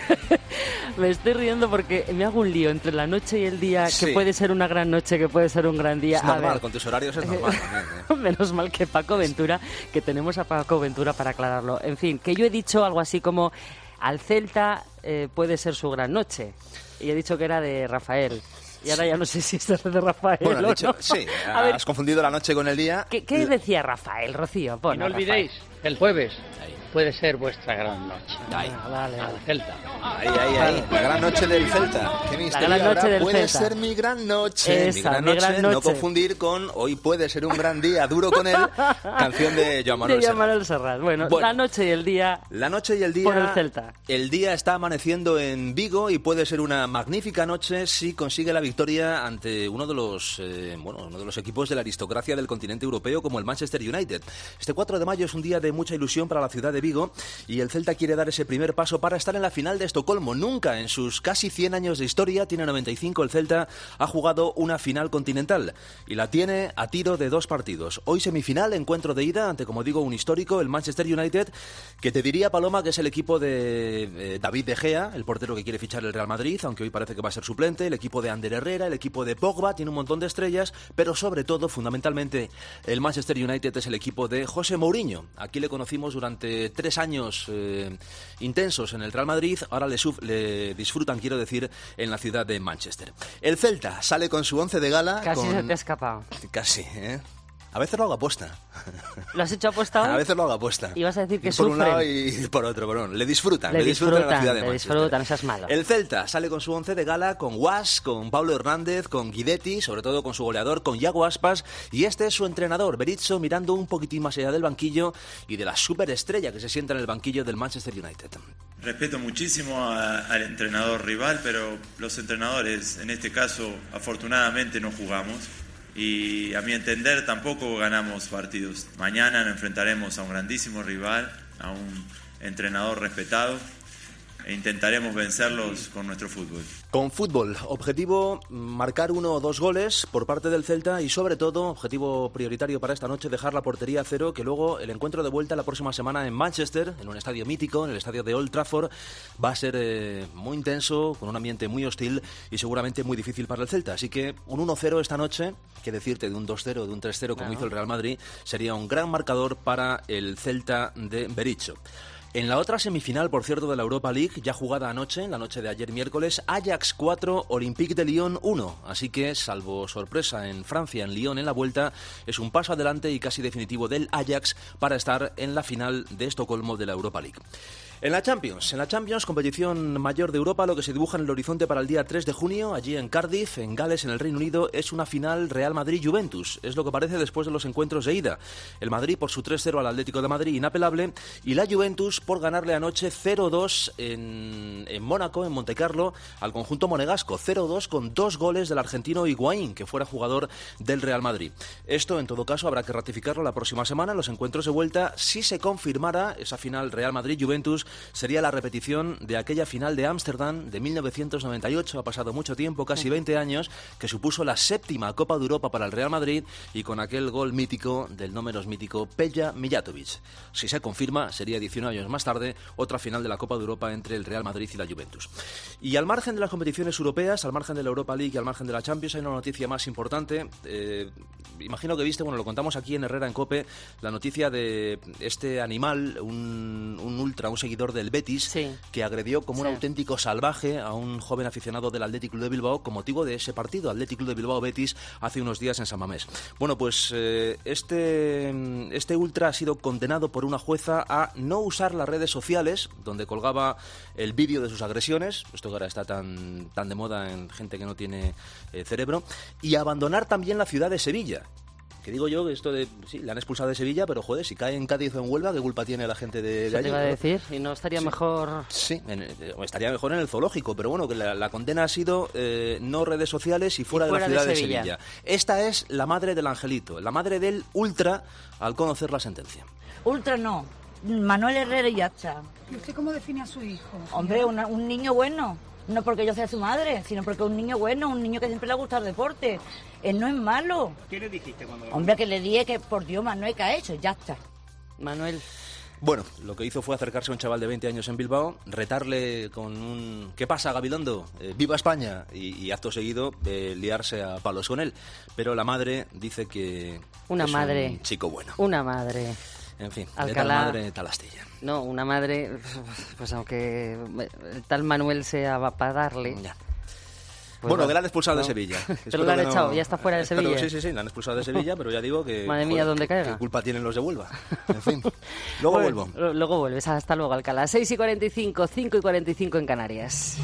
me estoy riendo porque me hago un lío entre la noche y el día, sí. Que puede ser una gran noche, que puede ser un gran día. Es normal, a ver, con tus horarios es normal también, ¿eh? Menos mal que Paco Ventura, que tenemos a Paco Ventura para aclararlo. En fin, que yo he dicho algo así como al Celta eh, puede ser su gran noche. Y he dicho que era de Rafael. Y ahora ya no sé si es de Rafael bueno, o dicho, no. Sí, a has ver, confundido la noche con el día. ¿Qué, qué decía Rafael, Rocío? Pon, y no Rafael. olvidéis, el jueves puede ser vuestra gran noche. Ahí. Ah, vale, al Celta. Ahí, ahí, ahí. La gran noche del Celta. Qué misterio. La gran noche del puede Celta. ser mi gran noche. Esa, mi, gran mi noche, gran noche. No confundir con hoy puede ser un gran día, duro con él. Canción de Joan Manuel de Joan Manuel Serrat. Bueno, bueno, la noche y el día. La noche y el día. Por el Celta. El día está amaneciendo en Vigo y puede ser una magnífica noche si consigue la victoria ante uno de los eh, bueno, uno de los equipos de la aristocracia del continente europeo como el Manchester United. Este cuatro de mayo es un día de mucha ilusión para la ciudad de Vigo y el Celta quiere dar ese primer paso para estar en la final de Estocolmo. Nunca en sus casi cien años de historia, tiene noventa y cinco, el Celta ha jugado una final continental y la tiene a tiro de dos partidos. Hoy semifinal, encuentro de ida ante, como digo, un histórico, el Manchester United, que te diría, Paloma, que es el equipo de eh, David De Gea, el portero que quiere fichar el Real Madrid, aunque hoy parece que va a ser suplente, el equipo de Ander Herrera, el equipo de Pogba, tiene un montón de estrellas, pero sobre todo, fundamentalmente, el Manchester United es el equipo de José Mourinho. Aquí le conocimos durante tres años eh, intensos en el Real Madrid, ahora le, suf- le disfrutan, quiero decir, en la ciudad de Manchester. El Celta sale con su once de gala. Casi con... se te ha escapado. Casi, ¿eh? A veces lo hago aposta. ¿Lo has hecho aposta hoy? A veces lo hago aposta. Y vas a decir que por sufren. un lado y por otro, pero bueno, le disfrutan, le, le disfrutan, disfrutan en la ciudad de le Manchester. disfrutan, eso es malo. El Celta sale con su once de gala, con Was, con Pablo Hernández, con Guidetti, sobre todo con su goleador, con Iago Aspas, y este es su entrenador, Berizzo, mirando un poquitín más allá del banquillo y de la superestrella que se sienta en el banquillo del Manchester United. Respeto muchísimo a, al entrenador rival, pero los entrenadores, en este caso, afortunadamente no jugamos. Y a mi entender tampoco ganamos partidos. Mañana nos enfrentaremos a un grandísimo rival, a un entrenador respetado. e intentaremos vencerlos con nuestro fútbol. Con fútbol, objetivo marcar uno o dos goles por parte del Celta y sobre todo, objetivo prioritario para esta noche, dejar la portería a cero, que luego el encuentro de vuelta la próxima semana en Manchester, en un estadio mítico, en el estadio de Old Trafford, va a ser eh, muy intenso, con un ambiente muy hostil y seguramente muy difícil para el Celta. Así que un uno cero esta noche, que decirte de un dos cero, de un tres cero como claro. hizo el Real Madrid, sería un gran marcador para el Celta de Berizzo. En la otra semifinal, por cierto, de la Europa League, ya jugada anoche, en la noche de ayer miércoles, Ajax cuatro, Olympique de Lyon uno. Así que, salvo sorpresa en Francia, en Lyon, en la vuelta, es un paso adelante y casi definitivo del Ajax para estar en la final de Estocolmo de la Europa League. En la Champions, en la Champions, competición mayor de Europa, lo que se dibuja en el horizonte para el día tres de junio, allí en Cardiff, en Gales, en el Reino Unido, es una final Real Madrid-Juventus. Es lo que parece después de los encuentros de ida. El Madrid por su tres cero al Atlético de Madrid, inapelable, y la Juventus por ganarle anoche cero dos en, en Mónaco, en Montecarlo, al conjunto monegasco. cero dos con dos goles del argentino Higuaín, que fuera jugador del Real Madrid. Esto, en todo caso, habrá que ratificarlo la próxima semana en los encuentros de vuelta. Si se confirmara esa final Real Madrid-Juventus, sería la repetición de aquella final de Ámsterdam de mil novecientos noventa y ocho. Ha pasado mucho tiempo, casi veinte años, que supuso la séptima Copa de Europa para el Real Madrid y con aquel gol mítico del no menos mítico Peja Mijatovic. Si se confirma, sería diecinueve años más tarde otra final de la Copa de Europa entre el Real Madrid y la Juventus. Y al margen de las competiciones europeas, al margen de la Europa League y al margen de la Champions, hay una noticia más importante. Eh, imagino que viste, bueno, lo contamos aquí en Herrera en COPE, la noticia de este animal, un, un ultra, un seguidor del Betis, sí. que agredió como sí. un auténtico salvaje a un joven aficionado del Athletic Club de Bilbao con motivo de ese partido, Athletic Club de Bilbao-Betis, hace unos días en San Mamés. Bueno, pues eh, este, este ultra ha sido condenado por una jueza a no usar las redes sociales, donde colgaba el vídeo de sus agresiones, esto que ahora está tan, tan de moda en gente que no tiene eh, cerebro, y abandonar también la ciudad de Sevilla. Que digo yo que esto de... Sí, le han expulsado de Sevilla, pero joder, si cae en Cádiz o en Huelva, ¿qué culpa tiene la gente de, de allí? Te iba a decir, ¿y no estaría sí. mejor...? Sí, en, estaría mejor en el zoológico, pero bueno, que la, la condena ha sido eh, no redes sociales y fuera, y fuera de la ciudad de Sevilla. de Sevilla. Esta es la madre del angelito, la madre del ultra, al conocer la sentencia. Ultra no, Manuel Herrera y ya está. ¿Y usted cómo define a su hijo? Hombre, una, un niño bueno. No porque yo sea su madre, sino porque es un niño bueno, un niño que siempre le ha gustado el deporte. Él no es malo. ¿Qué le dijiste cuando...? Hombre, que le dije que, por Dios, Manuel, ¿qué ha hecho? Ya está. Manuel... Bueno, lo que hizo fue acercarse a un chaval de veinte años en Bilbao, retarle con un ¿qué pasa, Gabilondo? Eh, ¡Viva España! Y, y acto seguido eh, liarse a palos con él. Pero la madre dice que una es madre, un chico bueno. Una madre... En fin, Alcalá, de tal madre, tal astilla. No, una madre, pues aunque el tal Manuel sea para darle... Ya. Pues bueno, va, que la han expulsado no. de Sevilla. Pero la han no... echado, ya está fuera de Sevilla. Pero, sí, sí, sí, la han expulsado de Sevilla, pero ya digo que... Madre mía, ¿dónde caiga? ¿Qué culpa tienen los de Huelva? En fin, luego bueno, vuelvo. Luego vuelves, hasta luego, Alcalá. seis y cuarenta y cinco, cinco y cuarenta y cinco en Canarias.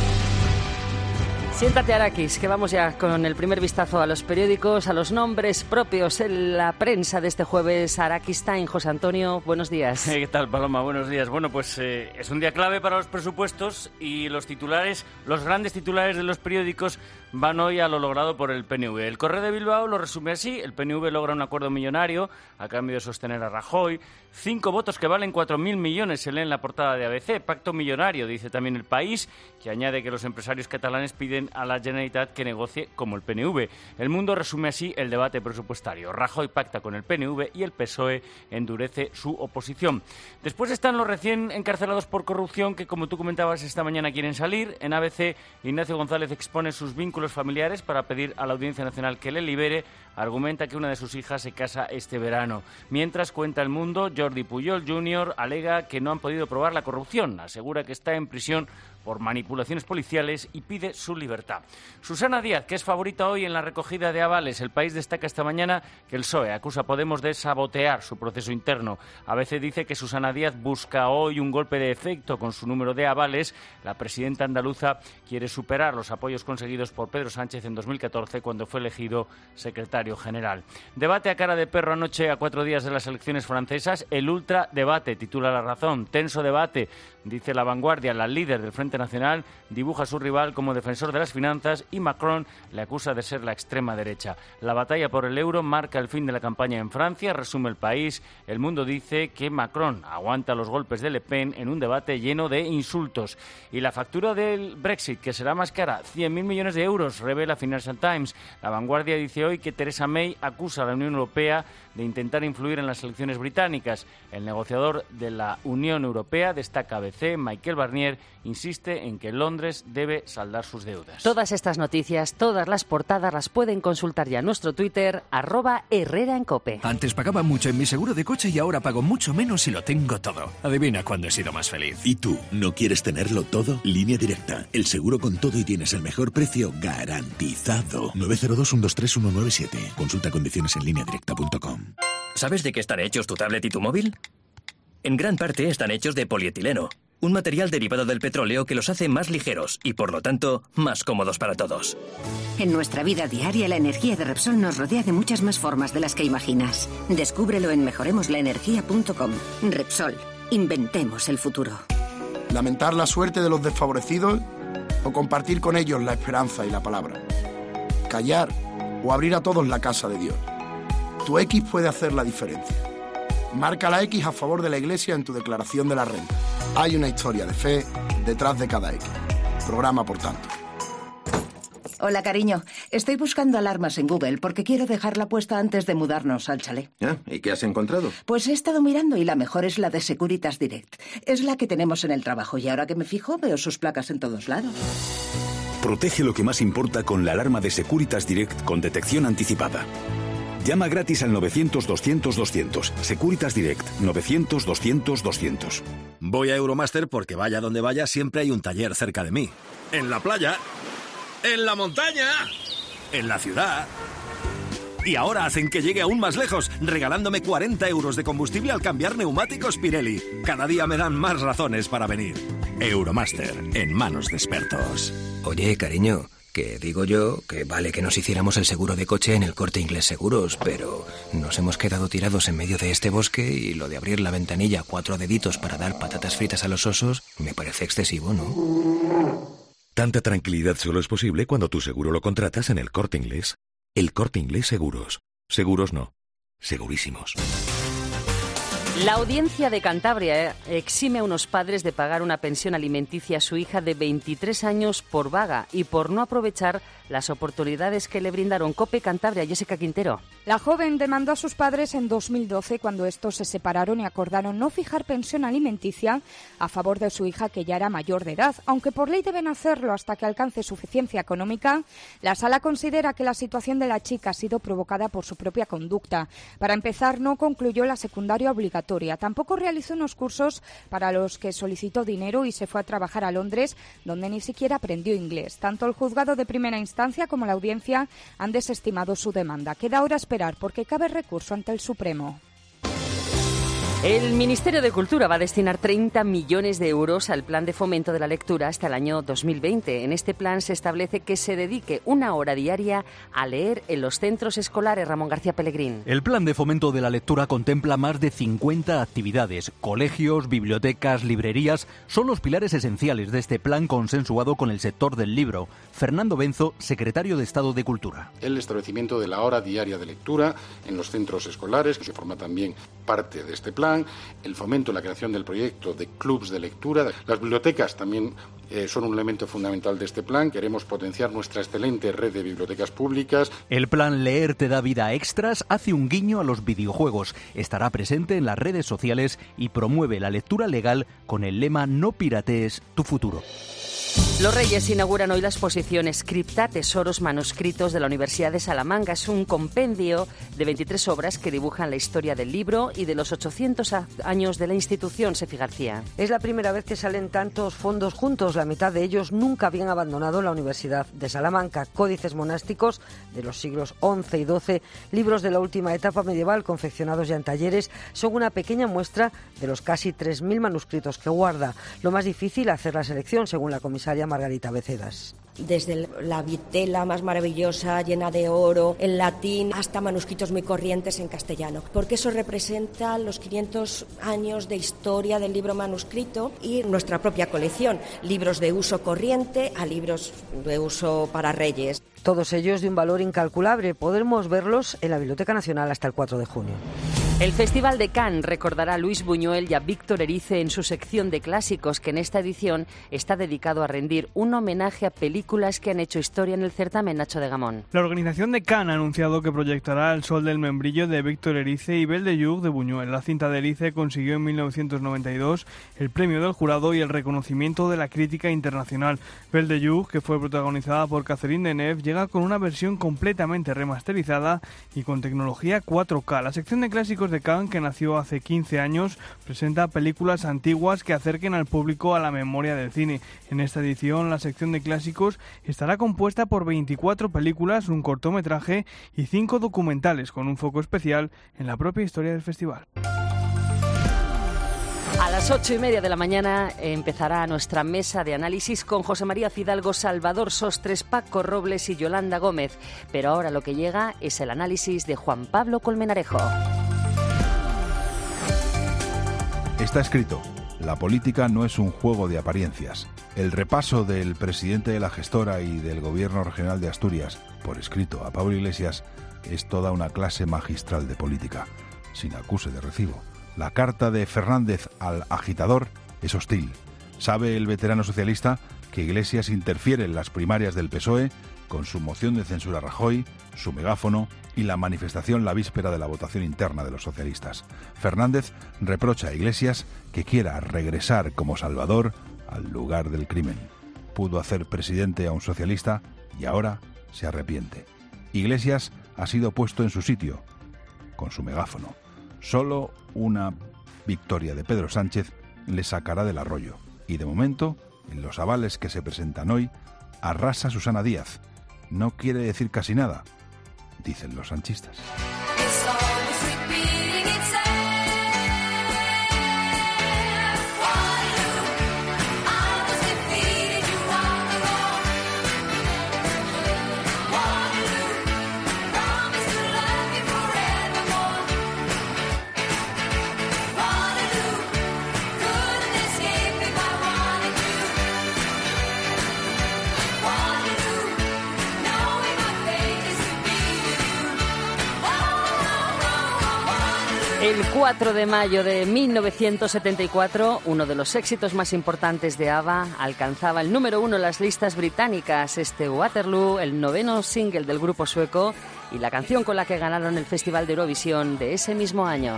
Siéntate, Arakis, que vamos ya con el primer vistazo a los periódicos, a los nombres propios en la prensa de este jueves. Arakis Time, José Antonio, buenos días. ¿Qué tal, Paloma? Buenos días. Bueno, pues eh, es un día clave para los presupuestos y los titulares, los grandes titulares de los periódicos van hoy a lo logrado por el P N V. El Correo de Bilbao lo resume así: el P N V logra un acuerdo millonario a cambio de sostener a Rajoy. Cinco votos que valen cuatro mil millones, se lee en la portada de A B C. Pacto millonario, dice también El País, que añade que los empresarios catalanes piden a la Generalitat que negocie como el P N V. El Mundo resume así el debate presupuestario. Rajoy pacta con el P N V y el P S O E endurece su oposición. Después están los recién encarcelados por corrupción que, como tú comentabas, esta mañana quieren salir. En A B C, Ignacio González expone sus vínculos familiares para pedir a la Audiencia Nacional que le libere. Argumenta que una de sus hijas se casa este verano. Mientras, cuenta El Mundo, Jordi Puyol junior alega que no han podido probar la corrupción. Asegura que está en prisión por manipulaciones policiales y pide su libertad. Susana Díaz, que es favorita hoy en la recogida de avales. El País destaca esta mañana que el P S O E acusa a Podemos de sabotear su proceso interno. A veces dice que Susana Díaz busca hoy un golpe de efecto con su número de avales. La presidenta andaluza quiere superar los apoyos conseguidos por Pedro Sánchez en dos mil catorce, cuando fue elegido secretario general. Debate a cara de perro anoche, a cuatro días de las elecciones francesas. El ultra debate, titula La Razón. Tenso debate, dice La Vanguardia. La líder del Frente Internacional dibuja a su rival como defensor de las finanzas y Macron le acusa de ser la extrema derecha. La batalla por el euro marca el fin de la campaña en Francia, resume El País. El Mundo dice que Macron aguanta los golpes de Le Pen en un debate lleno de insultos. Y la factura del Brexit, que será más cara, cien mil millones de euros, revela Financial Times. La Vanguardia dice hoy que Theresa May acusa a la Unión Europea de intentar influir en las elecciones británicas. El negociador de la Unión Europea, destaca A B C, Michael Barnier, insiste en que Londres debe saldar sus deudas. Todas estas noticias, todas las portadas las pueden consultar ya en nuestro Twitter, arroba Herrera en Cope. Antes pagaba mucho en mi seguro de coche y ahora pago mucho menos y lo tengo todo. Adivina cuándo he sido más feliz. ¿Y tú, no quieres tenerlo todo? Línea Directa, el seguro con todo y tienes el mejor precio garantizado. nueve cero dos, uno dos tres, uno nueve siete. Consulta condiciones en línea directa punto com. ¿Sabes de qué están hechos tu tablet y tu móvil? En gran parte están hechos de polietileno, un material derivado del petróleo que los hace más ligeros y, por lo tanto, más cómodos para todos. En nuestra vida diaria, la energía de Repsol nos rodea de muchas más formas de las que imaginas. Descúbrelo en mejoremos la energía punto com. Repsol, inventemos el futuro. Lamentar la suerte de los desfavorecidos o compartir con ellos la esperanza y la palabra. Callar o abrir a todos la casa de Dios. Tu X puede hacer la diferencia. Marca la X a favor de la Iglesia en tu declaración de la renta. Hay una historia de fe detrás de cada X. Programa por tanto. Hola, cariño. Estoy buscando alarmas en Google porque quiero dejarla puesta antes de mudarnos al chalet. ¿Ah? ¿Y qué has encontrado? Pues he estado mirando y la mejor es la de Securitas Direct. Es la que tenemos en el trabajo y ahora que me fijo veo sus placas en todos lados. Protege lo que más importa con la alarma de Securitas Direct con detección anticipada. Llama gratis al novecientos, doscientos, doscientos. Securitas Direct, novecientos, doscientos, doscientos. Voy a Euromaster porque vaya donde vaya siempre hay un taller cerca de mí. En la playa, en la montaña, en la ciudad. Y ahora hacen que llegue aún más lejos, regalándome cuarenta euros de combustible al cambiar neumáticos Pirelli. Cada día me dan más razones para venir. Euromaster, en manos de expertos. Oye, cariño, que digo yo que vale que nos hiciéramos el seguro de coche en el Corte Inglés Seguros, pero nos hemos quedado tirados en medio de este bosque y lo de abrir la ventanilla a cuatro deditos para dar patatas fritas a los osos me parece excesivo, ¿no? Tanta tranquilidad solo es posible cuando tu seguro lo contratas en el Corte Inglés. El Corte Inglés Seguros. Seguros no. Segurísimos. La Audiencia de Cantabria exime a unos padres de pagar una pensión alimenticia a su hija de veintitrés años por vaga y por no aprovechar las oportunidades que le brindaron. COPE Cantabria, Jessica Quintero. La joven demandó a sus padres en dos mil doce cuando estos se separaron y acordaron no fijar pensión alimenticia a favor de su hija que ya era mayor de edad. Aunque por ley deben hacerlo hasta que alcance suficiencia económica, la Sala considera que la situación de la chica ha sido provocada por su propia conducta. Para empezar, no concluyó la secundaria obligatoria. Tampoco realizó unos cursos para los que solicitó dinero y se fue a trabajar a Londres, donde ni siquiera aprendió inglés. Tanto el juzgado de primera instancia como la audiencia han desestimado su demanda. Queda ahora esperar porque cabe recurso ante el Supremo. El Ministerio de Cultura va a destinar treinta millones de euros al Plan de Fomento de la Lectura hasta el año dos mil veinte. En este plan se establece que se dedique una hora diaria a leer en los centros escolares. Ramón García Pellegrín. El Plan de Fomento de la Lectura contempla más de cincuenta actividades. Colegios, bibliotecas, librerías son los pilares esenciales de este plan consensuado con el sector del libro. Fernando Benzo, secretario de Estado de Cultura. El establecimiento de la hora diaria de lectura en los centros escolares, que se forma también parte de este plan, el fomento y la creación del proyecto de clubs de lectura. Las bibliotecas también eh, son un elemento fundamental de este plan. Queremos potenciar nuestra excelente red de bibliotecas públicas. El plan Leer te da vida extras hace un guiño a los videojuegos. Estará presente en las redes sociales y promueve la lectura legal con el lema No piratees tu futuro. Los Reyes inauguran hoy la exposición Scripta, Tesoros Manuscritos de la Universidad de Salamanca. Es un compendio de veintitrés obras que dibujan la historia del libro y de los ochocientos años de la institución. Sefi García. Es la primera vez que salen tantos fondos juntos. La mitad de ellos nunca habían abandonado la Universidad de Salamanca. Códices monásticos de los siglos once y doce, libros de la última etapa medieval confeccionados ya en talleres, son una pequeña muestra de los casi tres mil manuscritos que guarda. Lo más difícil, hacer la selección, según la comisaria Margarita Becedas. desde la vitela más maravillosa, llena de oro, en latín, hasta manuscritos muy corrientes en castellano, porque eso representa los quinientos años de historia del libro manuscrito y nuestra propia colección, libros de uso corriente a libros de uso para reyes. Todos ellos de un valor incalculable. Podremos verlos en la Biblioteca Nacional hasta el cuatro de junio. El Festival de Cannes recordará a Luis Buñuel y a Víctor Erice en su sección de clásicos, que en esta edición está dedicado a rendir un homenaje a películas que han hecho historia en el certamen. Nacho de Gamón. La organización de Cannes ha anunciado que proyectará El sol del membrillo de Víctor Erice y Belle de Jour de Buñuel. La cinta de Erice consiguió en mil novecientos noventa y dos el premio del jurado y el reconocimiento de la crítica internacional. Belle de Jour, que fue protagonizada por Catherine Deneuve, llega con una versión completamente remasterizada y con tecnología cuatro K. La sección de clásicos de Cannes, que nació hace quince años, presenta películas antiguas que acerquen al público a la memoria del cine. En esta edición, la sección de clásicos estará compuesta por veinticuatro películas, un cortometraje y cinco documentales, con un foco especial en la propia historia del festival. A las ocho y media de la mañana empezará nuestra mesa de análisis con José María Fidalgo, Salvador Sostres, Paco Robles y Yolanda Gómez. Pero ahora lo que llega es el análisis de Juan Pablo Colmenarejo. Está escrito: la política no es un juego de apariencias. El repaso del presidente de la gestora y del Gobierno Regional de Asturias, por escrito a Pablo Iglesias, es toda una clase magistral de política, sin acuse de recibo. La carta de Fernández al agitador es hostil. Sabe el veterano socialista que Iglesias interfiere en las primarias del P S O E con su moción de censura a Rajoy, su megáfono y la manifestación la víspera de la votación interna de los socialistas. Fernández reprocha a Iglesias que quiera regresar como Salvador al lugar del crimen. Pudo hacer presidente a un socialista y ahora se arrepiente. Iglesias ha sido puesto en su sitio con su megáfono. Solo una victoria de Pedro Sánchez le sacará del arroyo. Y de momento, en los avales que se presentan hoy, arrasa Susana Díaz. No quiere decir casi nada, dicen los sanchistas. El cuatro de mayo de mil novecientos setenta y cuatro, uno de los éxitos más importantes de ABBA, alcanzaba el número uno en las listas británicas. Este Waterloo, el noveno single del grupo sueco y la canción con la que ganaron el Festival de Eurovisión de ese mismo año.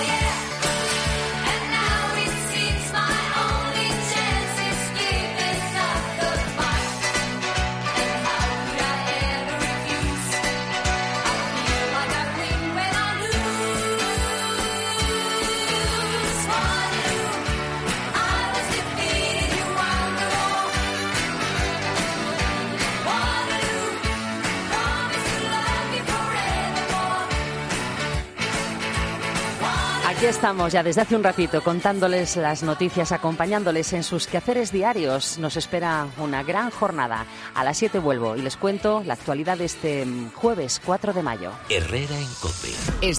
Aquí estamos ya desde hace un ratito contándoles las noticias, acompañándoles en sus quehaceres diarios. Nos espera una gran jornada. A las siete vuelvo y les cuento la actualidad de este jueves cuatro de mayo. Herrera en COPE.